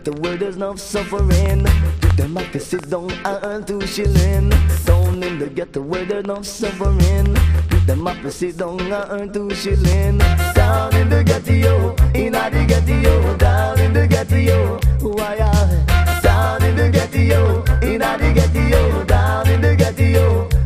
ghetto where there's no suffering. Give them up to sit down and earn 2 shilling. Down in the ghetto where there's no suffering. Give them up to sit down and earn 2 shilling. Down in the ghetto, in the ghetto, down in the ghetto, why I? Down in the ghetto, in the ghetto, down in the ghetto.